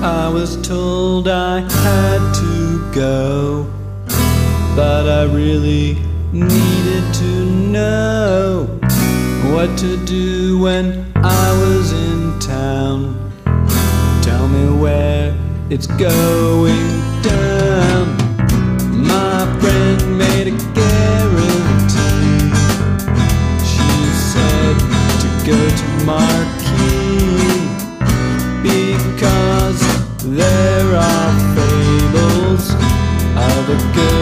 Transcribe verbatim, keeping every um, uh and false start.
I was told I had to go, but I really needed to know what to do when I was in town. Tell me where it's going down. My friend made a guarantee. She said to go to Marquee, because there are fables of a good